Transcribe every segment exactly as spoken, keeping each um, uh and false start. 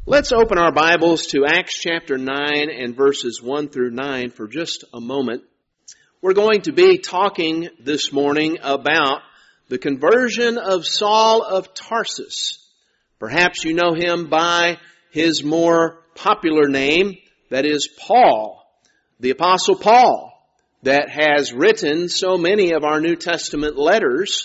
Let's open our Bibles to Acts chapter nine and verses one through nine for just a moment. We're going to be talking this morning about the conversion of Saul of Tarsus. Perhaps you know him by his more popular name, that is Paul, the Apostle Paul, that has written so many of our New Testament letters.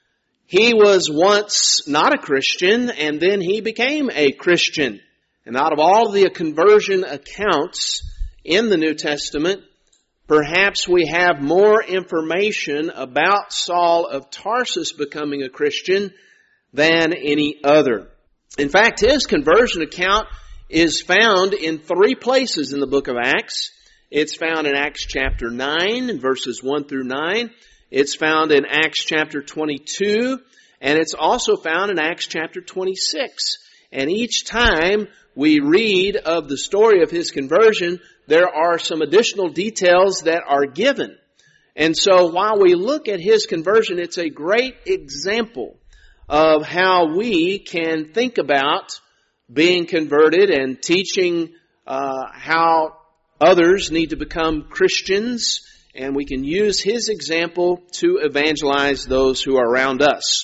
He was once not a Christian, and then he became a Christian. And out of all of the conversion accounts in the New Testament, perhaps we have more information about Saul of Tarsus becoming a Christian than any other. In fact, his conversion account is found in three places in the book of Acts. It's found in Acts chapter nine, verses one through nine. It's found in Acts chapter twenty-two, and it's also found in Acts chapter twenty-six. And each time we read of the story of his conversion, there are some additional details that are given. And so while we look at his conversion, it's a great example of how we can think about being converted and teaching uh, how others need to become Christians. And we can use his example to evangelize those who are around us.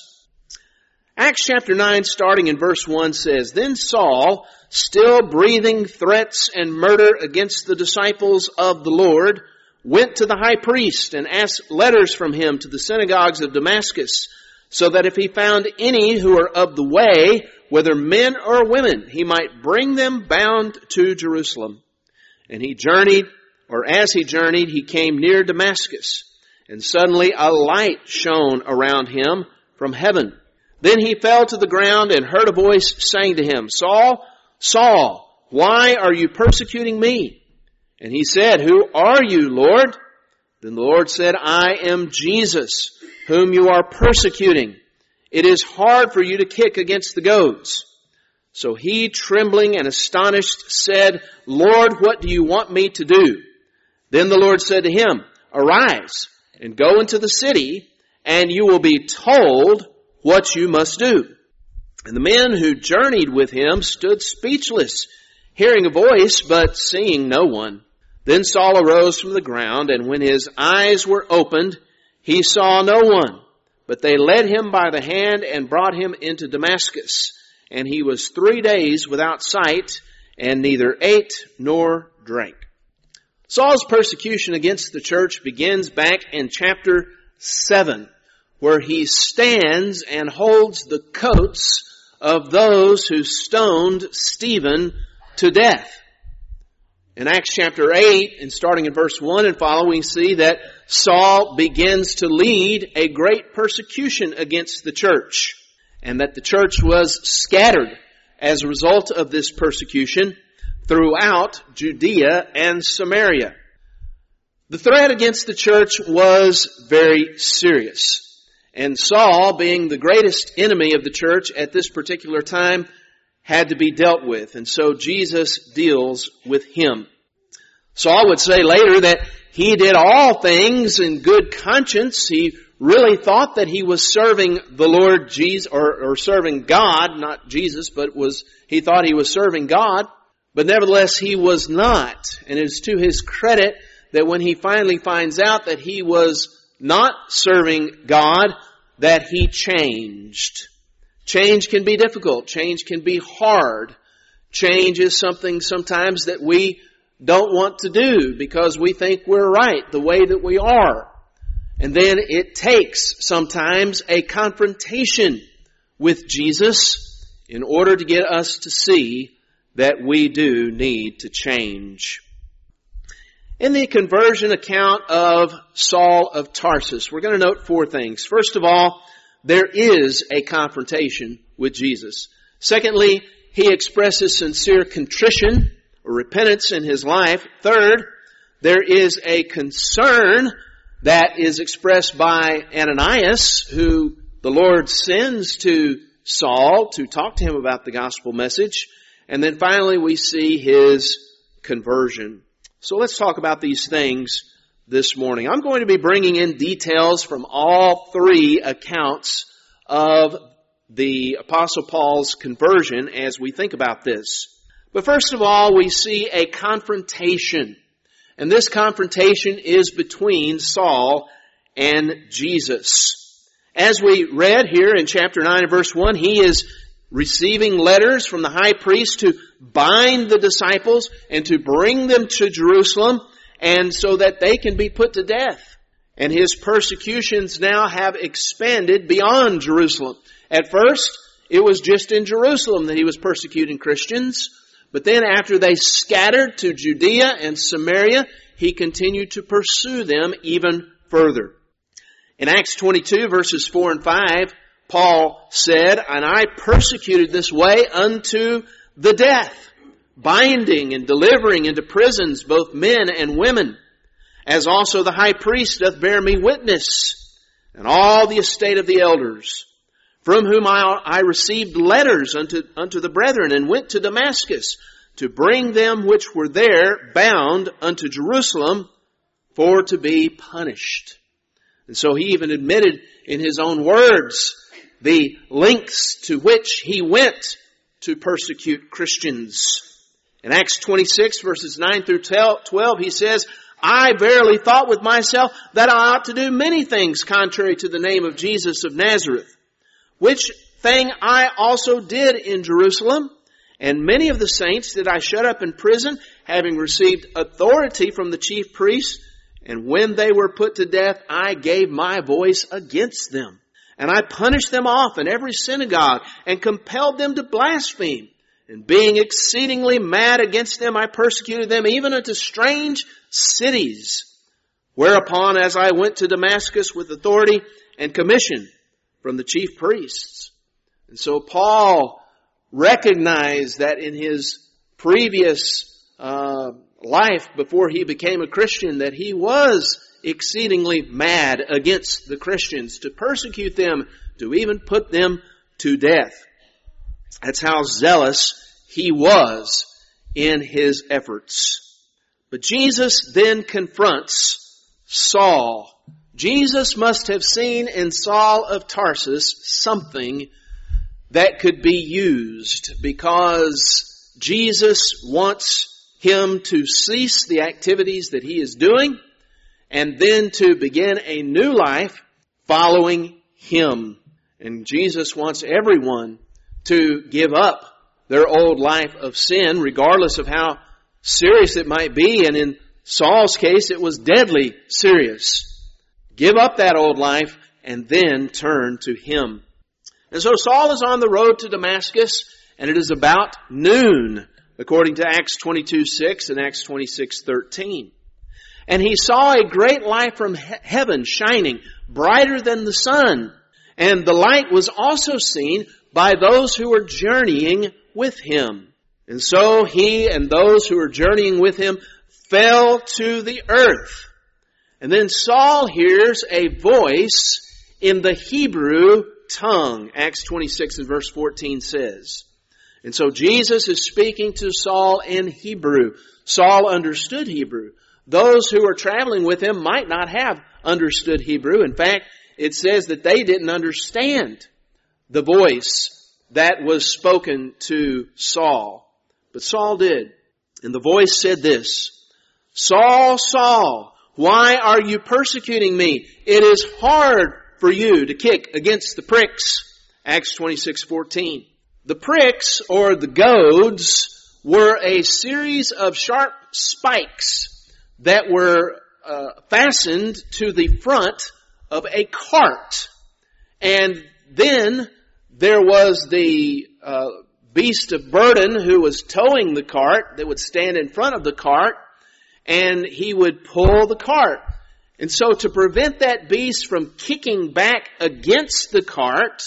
Acts chapter nine, starting in verse one, says, "Then Saul, still breathing threats and murder against the disciples of the Lord, went to the high priest and asked letters from him to the synagogues of Damascus, so that if he found any who are of the way, whether men or women, he might bring them bound to Jerusalem. And he journeyed, or as he journeyed, he came near Damascus, and suddenly a light shone around him from heaven. Then he fell to the ground and heard a voice saying to him, 'Saul, Saul, why are you persecuting me?' And he said, 'Who are you, Lord?' Then the Lord said, 'I am Jesus, whom you are persecuting. It is hard for you to kick against the goads.' So he, trembling and astonished, said, 'Lord, what do you want me to do?' Then the Lord said to him, 'Arise and go into the city, and you will be told what you must do.' And the men who journeyed with him stood speechless, hearing a voice, but seeing no one. Then Saul arose from the ground, and when his eyes were opened, he saw no one. But they led him by the hand and brought him into Damascus. And he was three days without sight, and neither ate nor drank." Saul's persecution against the church begins back in chapter seven, where he stands and holds the coats of those who stoned Stephen to death. In Acts chapter eight, and starting in verse one and following, we see that Saul begins to lead a great persecution against the church, and that the church was scattered as a result of this persecution throughout Judea and Samaria. The threat against the church was very serious. And Saul, being the greatest enemy of the church at this particular time, had to be dealt with. And so Jesus deals with him. Saul would say later that he did all things in good conscience. He really thought that he was serving the Lord Jesus, or, or serving God, not Jesus, but was he thought he was serving God. But nevertheless, he was not. And it's to his credit that when he finally finds out that he was not serving God, that he changed. Change can be difficult. Change can be hard. Change is something sometimes that we don't want to do because we think we're right the way that we are. And then it takes sometimes a confrontation with Jesus in order to get us to see that we do need to change. In the conversion account of Saul of Tarsus, we're going to note four things. First of all, there is a confrontation with Jesus. Secondly, he expresses sincere contrition or repentance in his life. Third, there is a concern that is expressed by Ananias, who the Lord sends to Saul to talk to him about the gospel message. And then finally, we see his conversion. So let's talk about these things this morning. I'm going to be bringing in details from all three accounts of the Apostle Paul's conversion as we think about this. But first of all, we see a confrontation. And this confrontation is between Saul and Jesus. As we read here in chapter nine and verse one, he is receiving letters from the high priest to bind the disciples and to bring them to Jerusalem, and so that they can be put to death. And his persecutions now have expanded beyond Jerusalem. At first, it was just in Jerusalem that he was persecuting Christians. But then after they scattered to Judea and Samaria, he continued to pursue them even further. In Acts twenty-two, verses four and five, Paul said, "And I persecuted this way unto the death, binding and delivering into prisons both men and women, as also the high priest doth bear me witness, and all the estate of the elders, from whom I, I received letters unto, unto the brethren, and went to Damascus, to bring them which were there bound unto Jerusalem, for to be punished." And so he even admitted in his own words the lengths to which he went to persecute Christians. In Acts twenty-six, verses nine through twelve, he says, "I verily thought with myself that I ought to do many things contrary to the name of Jesus of Nazareth, which thing I also did in Jerusalem. And many of the saints did I shut up in prison, having received authority from the chief priests. And when they were put to death, I gave my voice against them. And I punished them off in every synagogue, and compelled them to blaspheme. And being exceedingly mad against them, I persecuted them even unto strange cities. Whereupon, as I went to Damascus with authority and commission from the chief priests." And so Paul recognized that in his previous uh, life before he became a Christian, that he was exceedingly mad against the Christians, to persecute them, to even put them to death. That's how zealous he was in his efforts. But Jesus then confronts Saul. Jesus must have seen in Saul of Tarsus something that could be used, because Jesus wants him to cease the activities that he is doing and then to begin a new life following him. And Jesus wants everyone to give up their old life of sin, regardless of how serious it might be. And in Saul's case, it was deadly serious. Give up that old life and then turn to him. And so Saul is on the road to Damascus, and it is about noon, according to Acts twenty-two six and Acts twenty-six thirteen. And he saw a great light from he- heaven shining, brighter than the sun. And the light was also seen by those who were journeying with him. And so he and those who were journeying with him fell to the earth. And then Saul hears a voice in the Hebrew tongue. Acts twenty-six and verse fourteen says. And so Jesus is speaking to Saul in Hebrew. Saul understood Hebrew. Those who were traveling with him might not have understood Hebrew. In fact, it says that they didn't understand the voice that was spoken to Saul. But Saul did. And the voice said this, "Saul, Saul, why are you persecuting me? It is hard for you to kick against the pricks." Acts twenty-six fourteen. The pricks, or the goads, were a series of sharp spikes that were uh, fastened to the front of a cart. And then there was the uh, beast of burden who was towing the cart, that would stand in front of the cart, and he would pull the cart. And so to prevent that beast from kicking back against the cart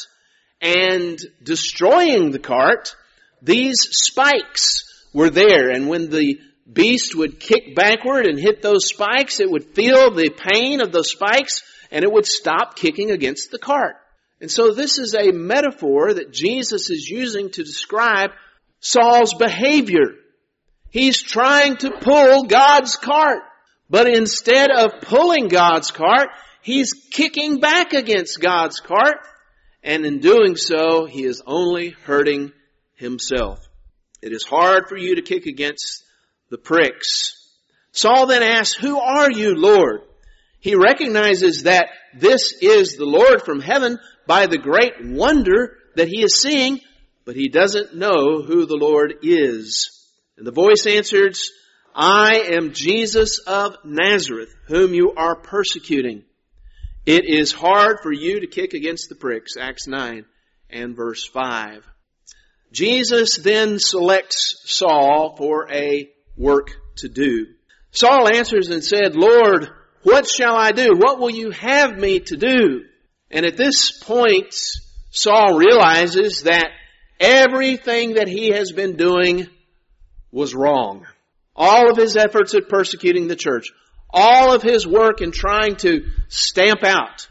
and destroying the cart, these spikes were there. And when the beast would kick backward and hit those spikes, it would feel the pain of those spikes and it would stop kicking against the cart. And so this is a metaphor that Jesus is using to describe Saul's behavior. He's trying to pull God's cart. But instead of pulling God's cart, he's kicking back against God's cart. And in doing so, he is only hurting himself. It is hard for you to kick against the pricks. Saul then asks, who are you, Lord? He recognizes that this is the Lord from heaven by the great wonder that he is seeing, but he doesn't know who the Lord is. And the voice answers, I am Jesus of Nazareth, whom you are persecuting. It is hard for you to kick against the pricks, Acts nine and verse five. Jesus then selects Saul for a work to do. Saul answers and said, Lord, what shall I do? What will you have me to do? And at this point, Saul realizes that everything that he has been doing was wrong. All of his efforts at persecuting the church, all of his work in trying to stamp out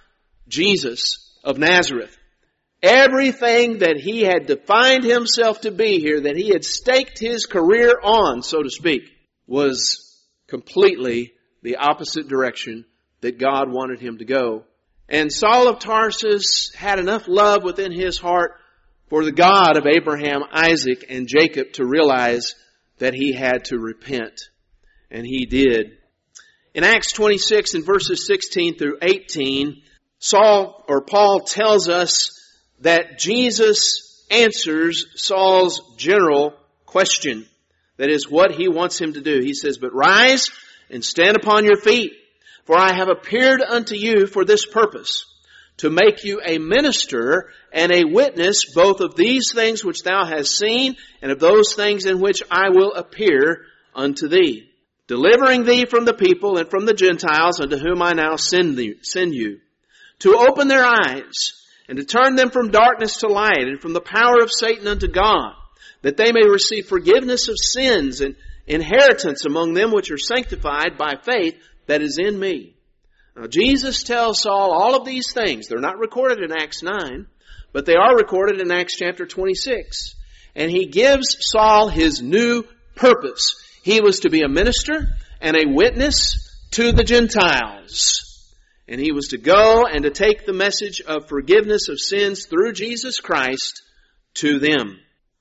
Jesus of Nazareth, everything that he had defined himself to be here, that he had staked his career on, so to speak, was completely the opposite direction that God wanted him to go. And Saul of Tarsus had enough love within his heart for the God of Abraham, Isaac, and Jacob to realize that he had to repent. And he did. In Acts twenty-six and verses sixteen through eighteen, Saul or Paul tells us that Jesus answers Saul's general question. That is what he wants him to do. He says, but rise and stand upon your feet, for I have appeared unto you for this purpose, to make you a minister and a witness both of these things which thou hast seen, and of those things in which I will appear unto thee, delivering thee from the people and from the Gentiles unto whom I now send thee, send you, to open their eyes, and to turn them from darkness to light, and from the power of Satan unto God, that they may receive forgiveness of sins and inheritance among them which are sanctified by faith that is in me. Now, Jesus tells Saul all of these things. They're not recorded in Acts nine, but they are recorded in Acts chapter twenty-six. And he gives Saul his new purpose. He was to be a minister and a witness to the Gentiles. And he was to go and to take the message of forgiveness of sins through Jesus Christ to them.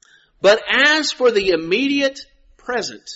But as for the immediate present,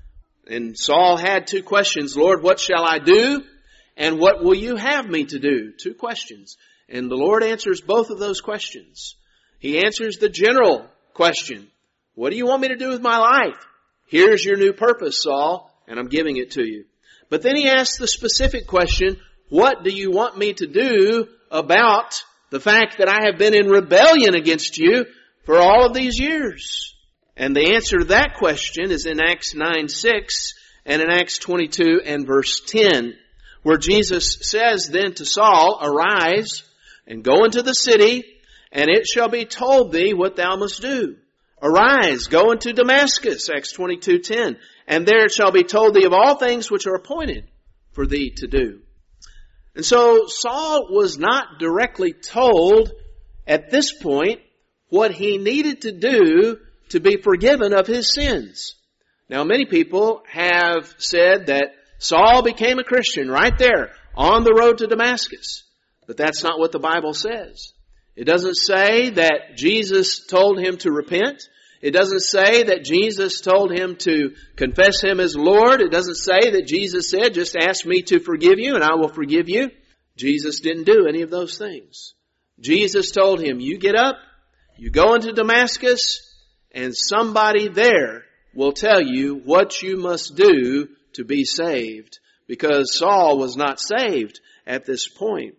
and Saul had two questions. Lord, what shall I do? And what will you have me to do? Two questions. And the Lord answers both of those questions. He answers the general question. What do you want me to do with my life? Here's your new purpose, Saul, and I'm giving it to you. But then he asks the specific question, what do you want me to do about the fact that I have been in rebellion against you for all of these years? And the answer to that question is in Acts nine six and in Acts twenty-two and verse ten, where Jesus says then to Saul, arise and go into the city, and it shall be told thee what thou must do. Arise, go into Damascus, Acts twenty-two ten, and there it shall be told thee of all things which are appointed for thee to do. And so Saul was not directly told at this point what he needed to do to be forgiven of his sins. Now, many people have said that Saul became a Christian right there on the road to Damascus. But that's not what the Bible says. It doesn't say that Jesus told him to repent. It doesn't say that Jesus told him to confess him as Lord. It doesn't say that Jesus said, just ask me to forgive you and I will forgive you. Jesus didn't do any of those things. Jesus told him, you get up, you go into Damascus, and somebody there will tell you what you must do to be saved. Because Saul was not saved at this point.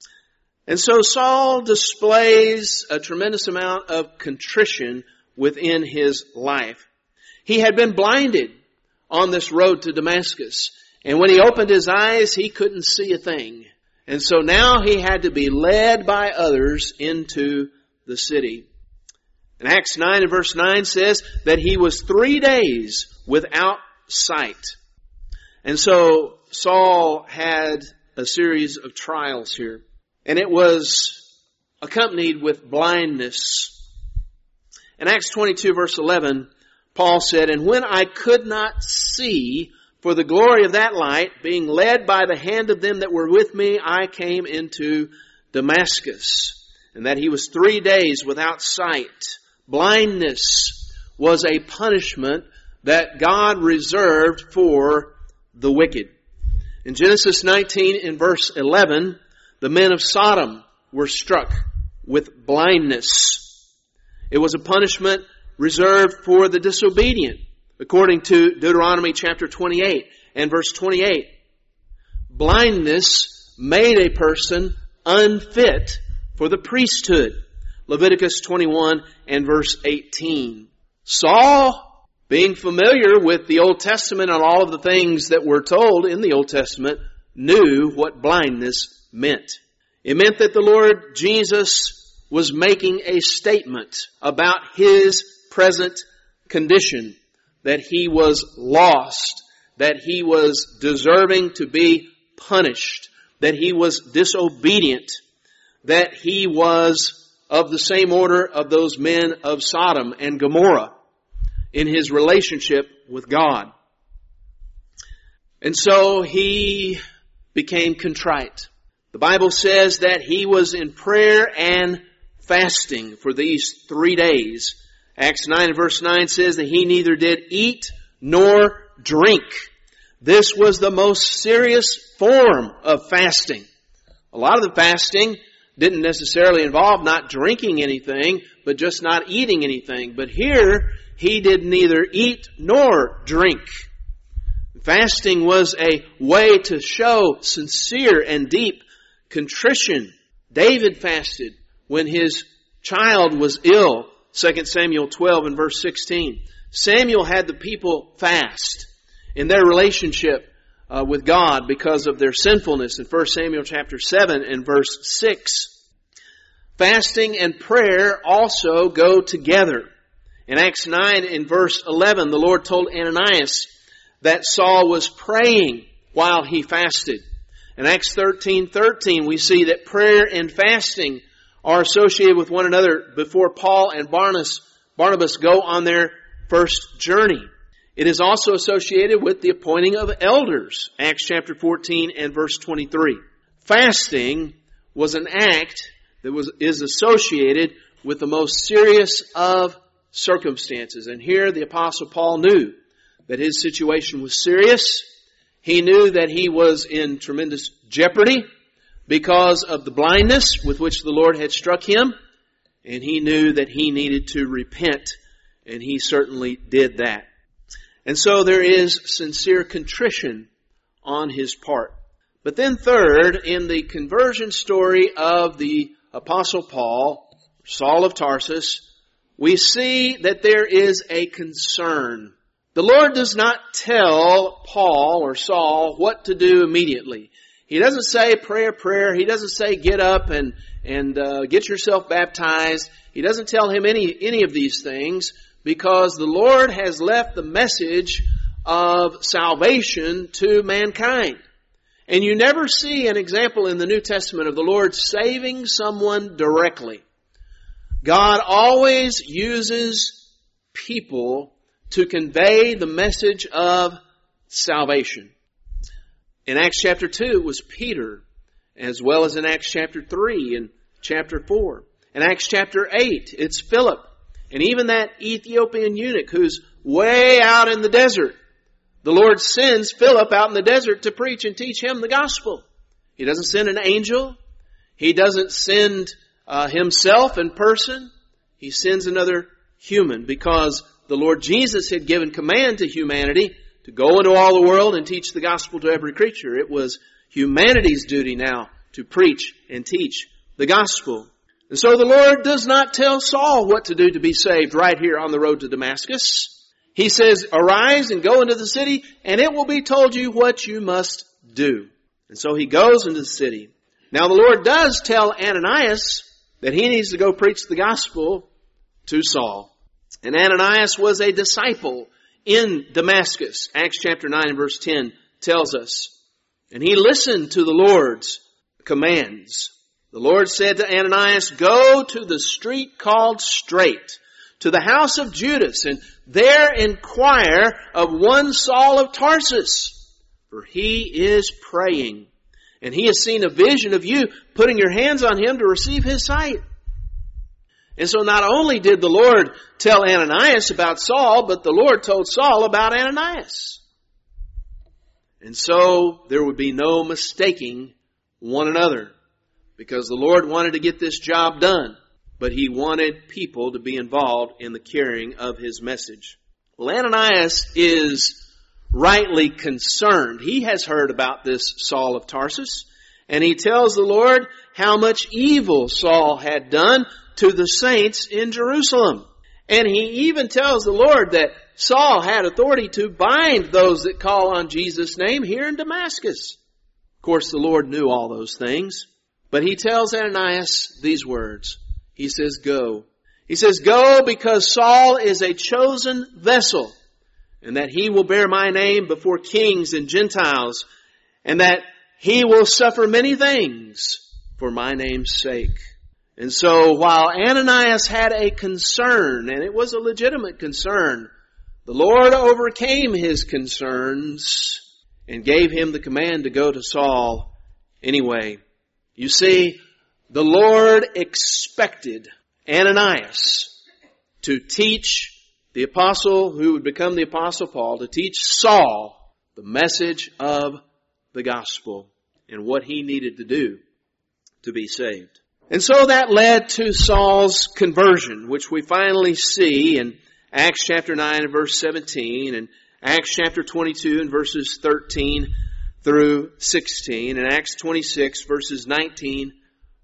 And so Saul displays a tremendous amount of contrition within his life. He had been blinded on this road to Damascus. And when he opened his eyes, he couldn't see a thing. And so now he had to be led by others into the city. And Acts nine and verse nine says that he was three days without sight. And so Saul had a series of trials here. And it was accompanied with blindness. In Acts twenty-two verse eleven, Paul said, and when I could not see for the glory of that light, being led by the hand of them that were with me, I came into Damascus. And that he was three days without sight. Blindness was a punishment that God reserved for the wicked. In Genesis nineteen, in verse eleven, the men of Sodom were struck with blindness. It was a punishment reserved for the disobedient, according to Deuteronomy chapter twenty-eight and verse twenty-eight. Blindness made a person unfit for the priesthood. Leviticus twenty-one and verse eighteen. Saul, being familiar with the Old Testament and all of the things that were told in the Old Testament, knew what blindness meant. It meant that the Lord Jesus was making a statement about His present condition, that He was lost, that He was deserving to be punished, that He was disobedient, that He was of the same order of those men of Sodom and Gomorrah in His relationship with God. And so He became contrite. The Bible says that He was in prayer and fasting for these three days. Acts nine and verse nine says that He neither did eat nor drink. This was the most serious form of fasting. A lot of the fasting didn't necessarily involve not drinking anything, but just not eating anything. But here, He did neither eat nor drink. Fasting was a way to show sincere and deep contrition. David fasted when his child was ill. Second Samuel twelve and verse sixteen. Samuel had the people fast in their relationship uh, with God because of their sinfulness in First Samuel chapter seven and verse six. Fasting and prayer also go together. In Acts nine in verse eleven, the Lord told Ananias that Saul was praying while he fasted. In Acts thirteen thirteen, we see that prayer and fasting are associated with one another before Paul and Barnabas, Barnabas go on their first journey. It is also associated with the appointing of elders. Acts chapter fourteen and verse twenty-three. Fasting was an act that was is associated with the most serious of circumstances. And here the Apostle Paul knew that his situation was serious. He knew that he was in tremendous jeopardy because of the blindness with which the Lord had struck him. And he knew that he needed to repent. And he certainly did that. And so there is sincere contrition on his part. But then third, in the conversion story of the Apostle Paul, Saul of Tarsus, we see that there is a concern. The Lord does not tell Paul or Saul what to do immediately. He doesn't say pray a prayer. He doesn't say get up and, and uh, get yourself baptized. He doesn't tell him any, any of these things because the Lord has left the message of salvation to mankind. And you never see an example in the New Testament of the Lord saving someone directly. God always uses people to convey the message of salvation. In Acts chapter two, it was Peter, as well as in Acts chapter three and chapter four. In Acts chapter eight, it's Philip. And even that Ethiopian eunuch who's way out in the desert. The Lord sends Philip out in the desert to preach and teach him the gospel. He doesn't send an angel. He doesn't send uh, himself in person. He sends another human because the Lord Jesus had given command to humanity to go into all the world and teach the gospel to every creature. It was humanity's duty now to preach and teach the gospel. And so the Lord does not tell Saul what to do to be saved right here on the road to Damascus. He says, arise and go into the city, and it will be told you what you must do. And so he goes into the city. Now the Lord does tell Ananias that he needs to go preach the gospel to Saul. And Ananias was a disciple in Damascus. Acts chapter nine and verse ten tells us. And he listened to the Lord's commands. The Lord said to Ananias, go to the street called Straight, to the house of Judas, and there inquire of one Saul of Tarsus, for he is praying. And he has seen a vision of you putting your hands on him to receive his sight. And so not only did the Lord tell Ananias about Saul, but the Lord told Saul about Ananias. And so there would be no mistaking one another, because the Lord wanted to get this job done, but He wanted people to be involved in the carrying of His message. Well, Ananias is rightly concerned. He has heard about this Saul of Tarsus, and he tells the Lord how much evil Saul had done to the saints in Jerusalem. And he even tells the Lord that Saul had authority to bind those that call on Jesus' name here in Damascus. Of course, the Lord knew all those things, but He tells Ananias these words. He says, go. He says, go, because Saul is a chosen vessel, and that he will bear my name before kings and Gentiles, and that he will suffer many things for my name's sake. And so while Ananias had a concern, and it was a legitimate concern, the Lord overcame his concerns and gave him the command to go to Saul anyway. You see, the Lord expected Ananias to teach the apostle who would become the Apostle Paul, to teach Saul the message of the gospel and what he needed to do to be saved. And so that led to Saul's conversion, which we finally see in Acts chapter nine and verse seventeen, and Acts chapter twenty-two and verses thirteen through sixteen, and Acts twenty-six verses nineteen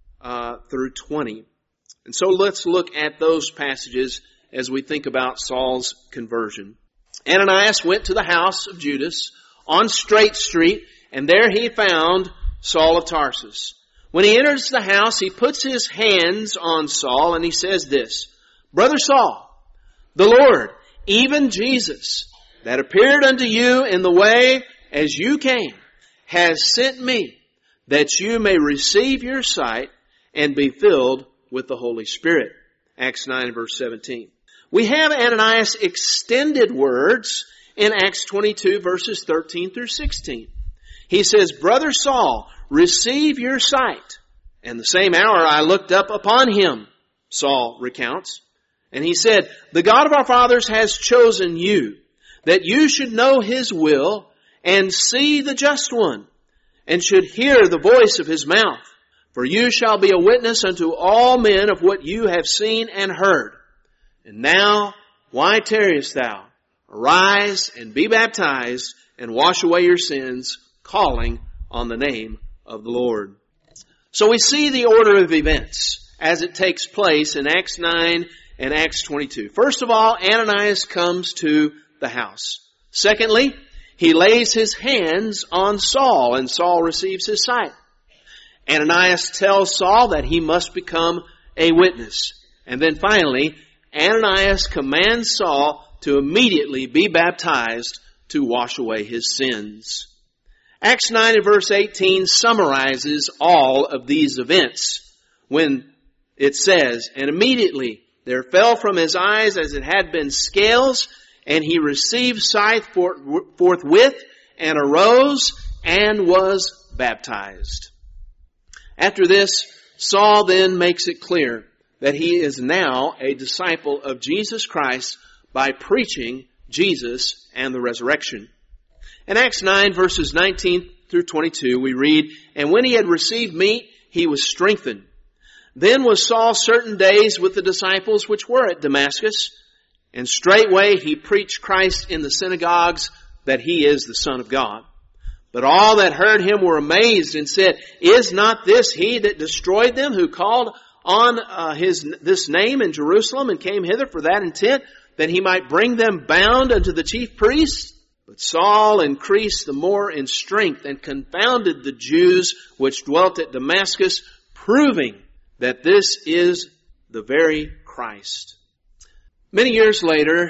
uh, through twenty. And so let's look at those passages as we think about Saul's conversion. Ananias went to the house of Judas on Straight Street, and there he found Saul of Tarsus. When he enters the house, he puts his hands on Saul and he says this, Brother Saul, the Lord, even Jesus, that appeared unto you in the way as you came, has sent me, that you may receive your sight and be filled with the Holy Spirit. Acts nine verse seventeen. We have Ananias' extended words in Acts twenty-two verses thirteen through sixteen. He says, Brother Saul, receive your sight. And the same hour I looked up upon him, Saul recounts. And he said, the God of our fathers has chosen you, that you should know His will and see the just one, and should hear the voice of His mouth. For you shall be a witness unto all men of what you have seen and heard. And now, why tarriest thou? Arise and be baptized and wash away your sins, calling on the name of the Lord. So we see the order of events as it takes place in Acts nine and Acts twenty-two. First of all, Ananias comes to the house. Secondly, he lays his hands on Saul, and Saul receives his sight. Ananias tells Saul that he must become a witness. And then finally, Ananias commands Saul to immediately be baptized to wash away his sins. Acts nine and verse eighteen summarizes all of these events when it says, and immediately there fell from his eyes as it had been scales, and he received sight forthwith and arose and was baptized. After this, Saul then makes it clear that he is now a disciple of Jesus Christ by preaching Jesus and the resurrection. In Acts nine verses nineteen through twenty-two we read, and when he had received meat, he was strengthened. Then was Saul certain days with the disciples which were at Damascus, and straightway he preached Christ in the synagogues, that he is the Son of God. But all that heard him were amazed and said, is not this he that destroyed them, who called on uh, his this name in Jerusalem and came hither for that intent, that he might bring them bound unto the chief priests? But Saul increased the more in strength and confounded the Jews which dwelt at Damascus, proving that this is the very Christ. Many years later,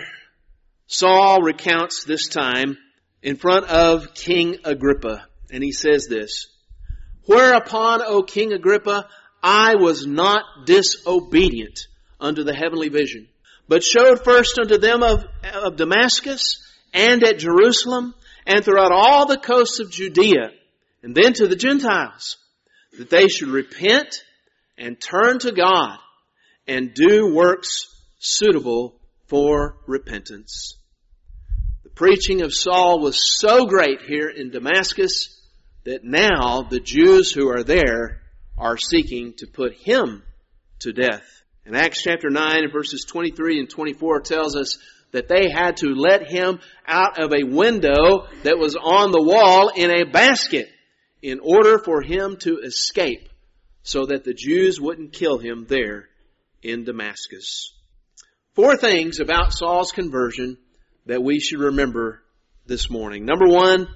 Saul recounts this time in front of King Agrippa, and he says this, Whereupon, O King Agrippa, I was not disobedient unto the heavenly vision, but showed first unto them of, of Damascus, and at Jerusalem, and throughout all the coasts of Judea, and then to the Gentiles, that they should repent and turn to God, and do works suitable for repentance. The preaching of Saul was so great here in Damascus that now the Jews who are there are seeking to put him to death. And Acts chapter nine and verses twenty-three and twenty-four tells us that they had to let him out of a window that was on the wall in a basket in order for him to escape, so that the Jews wouldn't kill him there in Damascus. Four things about Saul's conversion that we should remember this morning. Number one,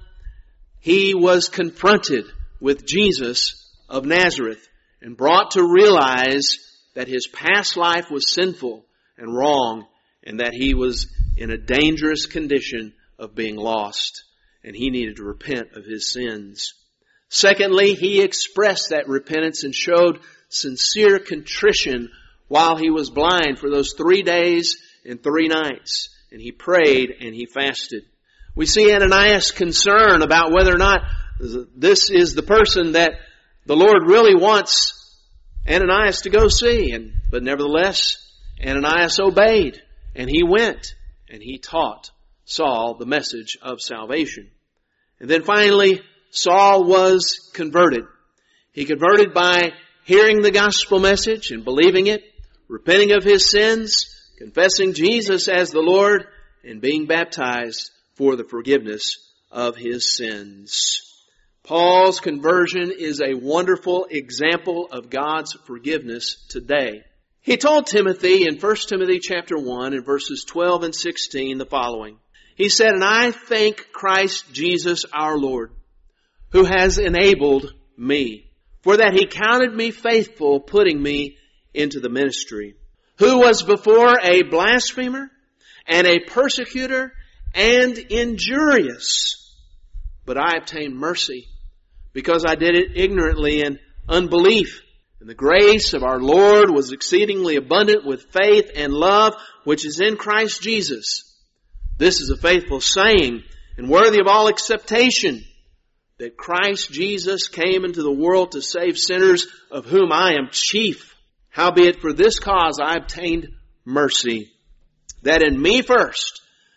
he was confronted with Jesus of Nazareth and brought to realize that his past life was sinful and wrong, and that he was in a dangerous condition of being lost, and he needed to repent of his sins. Secondly, he expressed that repentance and showed sincere contrition while he was blind for those three days and three nights. And he prayed and he fasted. We see Ananias' concern about whether or not this is the person that the Lord really wants Ananias to go see. And, but nevertheless, Ananias obeyed, and he went and he taught Saul the message of salvation. And then finally, Saul was converted. He converted by hearing the gospel message and believing it, repenting of his sins, confessing Jesus as the Lord, and being baptized for the forgiveness of his sins. Paul's conversion is a wonderful example of God's forgiveness today. He told Timothy in First Timothy chapter one and verses twelve and sixteen the following. He said, "And I thank Christ Jesus our Lord, who has enabled me, for that he counted me faithful, putting me into the ministry, who was before a blasphemer and a persecutor and injurious. But I obtained mercy, because I did it ignorantly in unbelief. And the grace of our Lord was exceedingly abundant with faith and love, which is in Christ Jesus. This is a faithful saying and worthy of all acceptation, that Christ Jesus came into the world to save sinners, of whom I am chief. Howbeit for this cause I obtained mercy, that in me first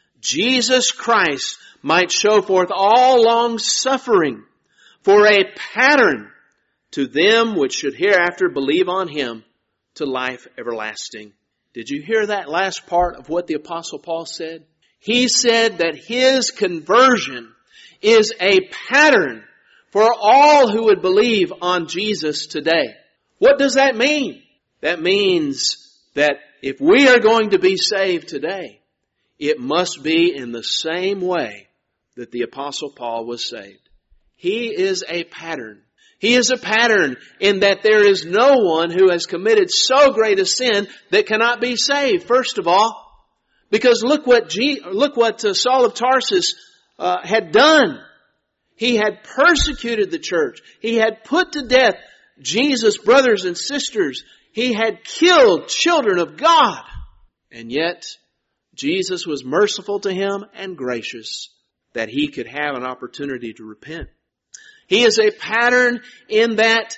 Jesus Christ might show forth all long suffering for a pattern to them which should hereafter believe on him to life everlasting." Did you hear that last part of what the Apostle Paul said? He said that his conversion is a pattern for all who would believe on Jesus today. What does that mean? That means that if we are going to be saved today, it must be in the same way that the Apostle Paul was saved. He is a pattern. He is a pattern in that there is no one who has committed so great a sin that cannot be saved, first of all. Because look what G- look what uh, Saul of Tarsus uh, had done. He had persecuted the church. He had put to death Jesus' brothers and sisters. He had killed children of God. And yet, Jesus was merciful to him and gracious that he could have an opportunity to repent. He is a pattern in that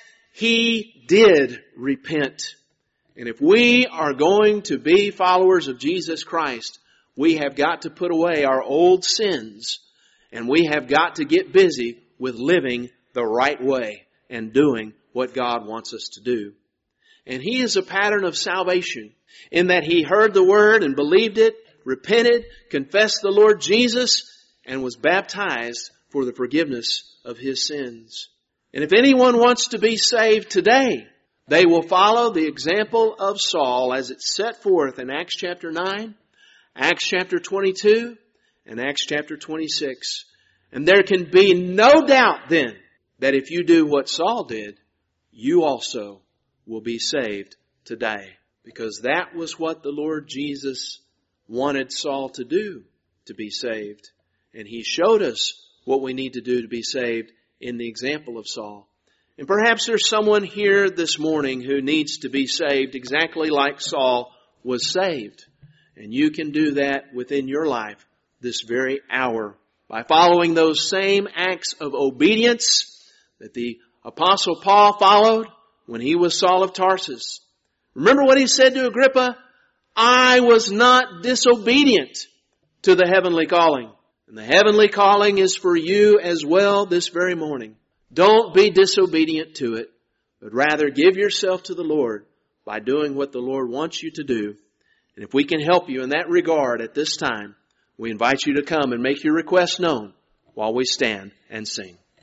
he did repent. And if we are going to be followers of Jesus Christ, we have got to put away our old sins, and we have got to get busy with living the right way and doing what God wants us to do. And he is a pattern of salvation in that he heard the word and believed it, repented, confessed the Lord Jesus, and was baptized for the forgiveness of his sins. And if anyone wants to be saved today, they will follow the example of Saul as it's set forth in Acts chapter nine, Acts chapter twenty-two, and Acts chapter twenty-six. And there can be no doubt then that if you do what Saul did, you also will be saved today. Because that was what the Lord Jesus wanted Saul to do, to be saved. And he showed us what we need to do to be saved in the example of Saul. And perhaps there's someone here this morning who needs to be saved exactly like Saul was saved. And you can do that within your life this very hour by following those same acts of obedience that the Apostle Paul followed when he was Saul of Tarsus. Remember what he said to Agrippa? I was not disobedient to the heavenly calling. And the heavenly calling is for you as well this very morning. Don't be disobedient to it, but rather give yourself to the Lord by doing what the Lord wants you to do. And if we can help you in that regard at this time, we invite you to come and make your request known while we stand and sing.